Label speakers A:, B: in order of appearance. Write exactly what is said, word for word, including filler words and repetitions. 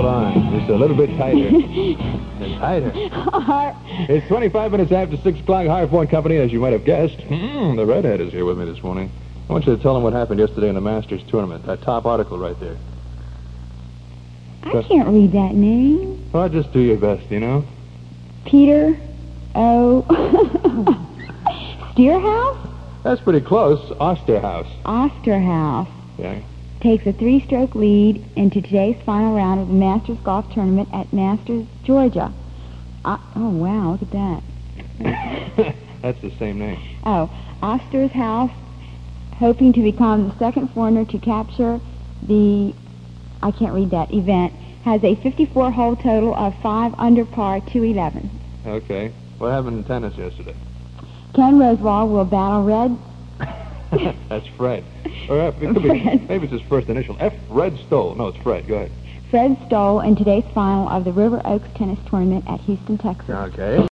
A: hold on. Just a little bit tighter. And tighter. It's twenty-five minutes after six o'clock. Higher Point Company, as you might have guessed. Mm, the redhead is here with me this morning. I want you to tell him what happened yesterday in the Masters tournament. That top article right there.
B: I can't read that name.
A: Well, just do your best, you know?
B: Peter O. Steerhouse?
A: That's pretty close. Osterhaus.
B: Osterhaus.
A: Yeah.
B: Takes a three-stroke lead into today's final round of the Masters Golf Tournament at Masters, Georgia. Uh, oh, wow, look at that.
A: That's the same name.
B: Oh, Osterhaus, hoping to become the second foreigner to capture the, I can't read that, event, has a fifty-four hole total of five under par, two eleven.
A: Okay. What happened in tennis yesterday?
B: Ken Rosewall will battle Red.
A: That's Fred. Or F, it could
B: Fred.
A: Be, maybe it's his first initial. F. Fred Stoll. No, it's Fred. Go ahead.
B: Fred Stoll in today's final of the River Oaks Tennis Tournament at Houston, Texas.
A: Okay.